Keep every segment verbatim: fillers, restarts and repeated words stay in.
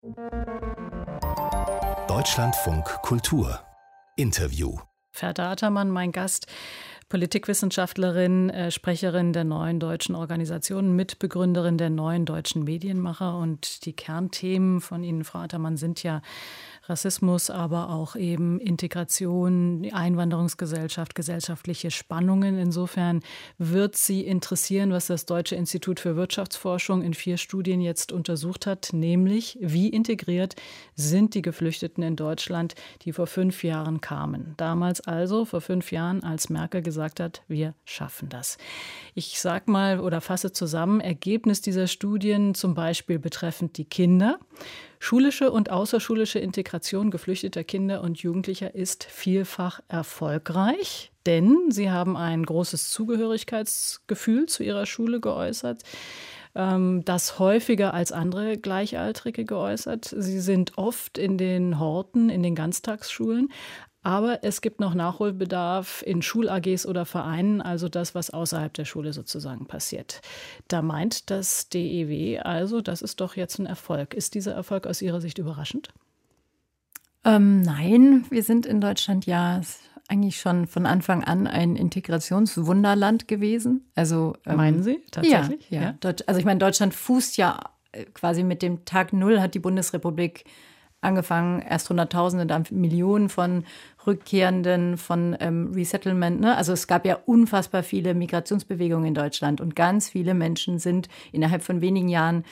Deutschlandfunk Kultur Interview. Ferda Ataman, mein Gast, Politikwissenschaftlerin, äh, Sprecherin der Neuen Deutschen Organisation, Mitbegründerin der Neuen Deutschen Medienmacher. Und die Kernthemen von Ihnen, Frau Ataman, sind ja Rassismus, aber auch eben Integration, Einwanderungsgesellschaft, gesellschaftliche Spannungen. Insofern wird Sie interessieren, was das Deutsche Institut für Wirtschaftsforschung in vier Studien jetzt untersucht hat, nämlich wie integriert sind die Geflüchteten in Deutschland, die vor fünf Jahren kamen. Damals also, vor fünf Jahren, als Merkel gesagt hat, wir schaffen das. Ich sage mal oder fasse zusammen, Ergebnis dieser Studien zum Beispiel betreffend die Kinder. Schulische und außerschulische Integration geflüchteter Kinder und Jugendlicher ist vielfach erfolgreich, denn sie haben ein großes Zugehörigkeitsgefühl zu ihrer Schule geäußert, das häufiger als andere Gleichaltrige geäußert. Sie sind oft in den Horten, in den Ganztagsschulen. Aber es gibt noch Nachholbedarf in Schul-A Gs oder Vereinen, also das, was außerhalb der Schule sozusagen passiert. Da meint das D E W also, das ist doch jetzt ein Erfolg. Ist dieser Erfolg aus Ihrer Sicht überraschend? Ähm, nein, wir sind in Deutschland ja eigentlich schon von Anfang an ein Integrationswunderland gewesen. Also, ähm, meinen Sie tatsächlich? Ja, ja. ja. Also ich meine, Deutschland fußt ja quasi mit dem Tag Null, hat die Bundesrepublik angefangen, erst Hunderttausende, dann Millionen von Rückkehrenden, von ähm, Resettlement. Ne? Also es gab ja unfassbar viele Migrationsbewegungen in Deutschland und ganz viele Menschen sind innerhalb von wenigen Jahren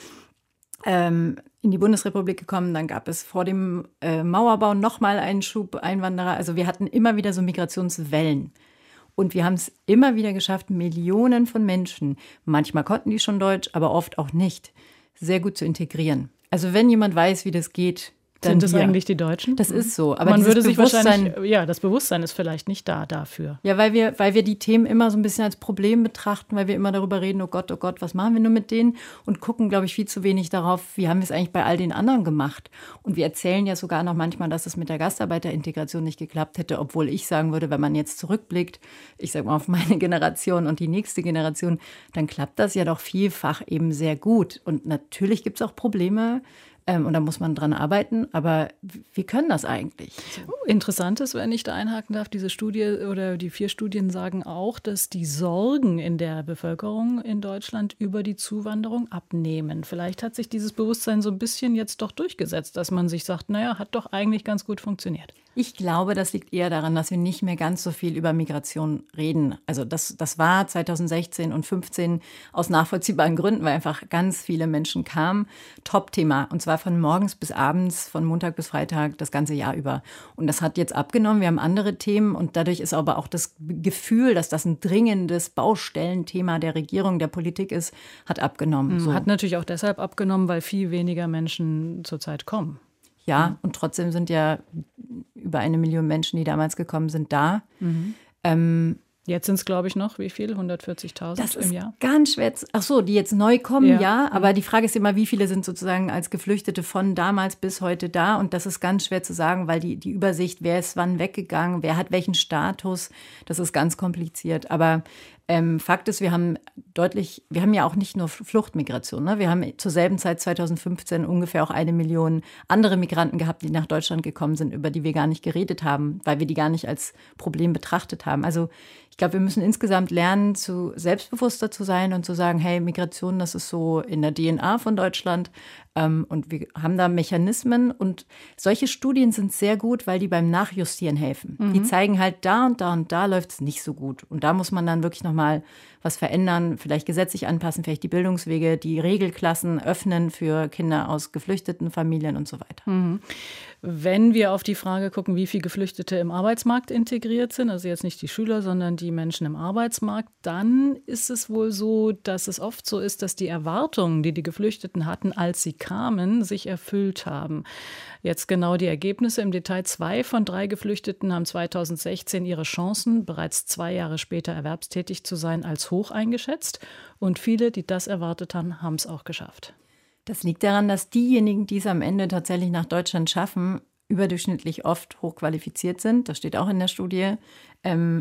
ähm, in die Bundesrepublik gekommen. Dann gab es vor dem äh, Mauerbau nochmal einen Schub Einwanderer. Also wir hatten immer wieder so Migrationswellen. Und wir haben es immer wieder geschafft, Millionen von Menschen, manchmal konnten die schon Deutsch, aber oft auch nicht, sehr gut zu integrieren. Also wenn jemand weiß, wie das geht, sind das wir. eigentlich die Deutschen? Das ist so. Aber man würde sich wahrscheinlich, ja, das Bewusstsein ist vielleicht nicht da dafür. Ja, weil wir, weil wir die Themen immer so ein bisschen als Problem betrachten, weil wir immer darüber reden, oh Gott, oh Gott, was machen wir nur mit denen? Und gucken, glaube ich, viel zu wenig darauf, wie haben wir es eigentlich bei all den anderen gemacht? Und wir erzählen ja sogar noch manchmal, dass es mit der Gastarbeiterintegration nicht geklappt hätte, obwohl ich sagen würde, wenn man jetzt zurückblickt, ich sage mal auf meine Generation und die nächste Generation, dann klappt das ja doch vielfach eben sehr gut. Und natürlich gibt es auch Probleme, Ähm, und da muss man dran arbeiten, aber wir können das eigentlich. Interessant ist, wenn ich da einhaken darf, diese Studie oder die vier Studien sagen auch, dass die Sorgen in der Bevölkerung in Deutschland über die Zuwanderung abnehmen. Vielleicht hat sich dieses Bewusstsein so ein bisschen jetzt doch durchgesetzt, dass man sich sagt, naja, hat doch eigentlich ganz gut funktioniert. Ich glaube, das liegt eher daran, dass wir nicht mehr ganz so viel über Migration reden. Also das, das war zweitausendsechzehn und fünfzehn aus nachvollziehbaren Gründen, weil einfach ganz viele Menschen kamen. Top-Thema. Und zwar von morgens bis abends, von Montag bis Freitag, das ganze Jahr über. Und das hat jetzt abgenommen. Wir haben andere Themen. Und dadurch ist aber auch das Gefühl, dass das ein dringendes Baustellenthema der Regierung, der Politik ist, hat abgenommen. So. Hat natürlich auch deshalb abgenommen, weil viel weniger Menschen zurzeit kommen. Ja, und trotzdem sind ja über eine Million Menschen, die damals gekommen sind, da. Mhm. Ähm, jetzt sind es, glaube ich, noch, wie viel? hundertvierzigtausend im Jahr? Das ist ganz schwer. Zu, ach so, die jetzt neu kommen, ja. ja. Aber mhm. die Frage ist immer, wie viele sind sozusagen als Geflüchtete von damals bis heute da? Und das ist ganz schwer zu sagen, weil die, die Übersicht, wer ist wann weggegangen, wer hat welchen Status, das ist ganz kompliziert. Aber Ähm, Fakt ist, wir haben deutlich, wir haben ja auch nicht nur Fluchtmigration. Ne? Wir haben zur selben Zeit zweitausendfünfzehn ungefähr auch eine Million andere Migranten gehabt, die nach Deutschland gekommen sind, über die wir gar nicht geredet haben, weil wir die gar nicht als Problem betrachtet haben. Also ich glaube, wir müssen insgesamt lernen, zu selbstbewusster zu sein und zu sagen, hey, Migration, das ist so in der D N A von Deutschland. Ähm, und wir haben da Mechanismen. Und solche Studien sind sehr gut, weil die beim Nachjustieren helfen. Mhm. Die zeigen halt, da und da und da läuft es nicht so gut. Und da muss man dann wirklich noch mal was verändern, vielleicht gesetzlich anpassen, vielleicht die Bildungswege, die Regelklassen öffnen für Kinder aus geflüchteten Familien und so weiter. Mhm. Wenn wir auf die Frage gucken, wie viele Geflüchtete im Arbeitsmarkt integriert sind, also jetzt nicht die Schüler, sondern die Menschen im Arbeitsmarkt, dann ist es wohl so, dass es oft so ist, dass die Erwartungen, die die Geflüchteten hatten, als sie kamen, sich erfüllt haben. Jetzt genau die Ergebnisse im Detail. Zwei von drei Geflüchteten haben zweitausendsechzehn ihre Chancen, bereits zwei Jahre später erwerbstätig zu sein, als hoch eingeschätzt. Und viele, die das erwartet haben, haben es auch geschafft. Das liegt daran, dass diejenigen, die es am Ende tatsächlich nach Deutschland schaffen, überdurchschnittlich oft hochqualifiziert sind. Das steht auch in der Studie. Ähm,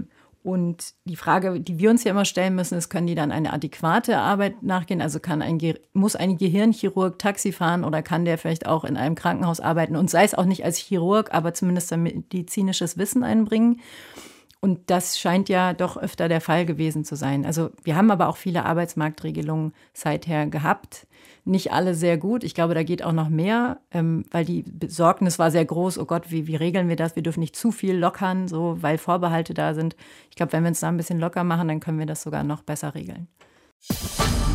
Und die Frage, die wir uns ja immer stellen müssen, ist, können die dann eine adäquate Arbeit nachgehen? Also kann ein, muss ein Gehirnchirurg Taxi fahren oder kann der vielleicht auch in einem Krankenhaus arbeiten und sei es auch nicht als Chirurg, aber zumindest medizinisches Wissen einbringen? Und das scheint ja doch öfter der Fall gewesen zu sein. Also wir haben aber auch viele Arbeitsmarktregelungen seither gehabt. Nicht alle sehr gut. Ich glaube, da geht auch noch mehr, ähm, weil die Besorgnis war sehr groß. Oh Gott, wie, wie regeln wir das? Wir dürfen nicht zu viel lockern, so, weil Vorbehalte da sind. Ich glaube, wenn wir uns da ein bisschen locker machen, dann können wir das sogar noch besser regeln.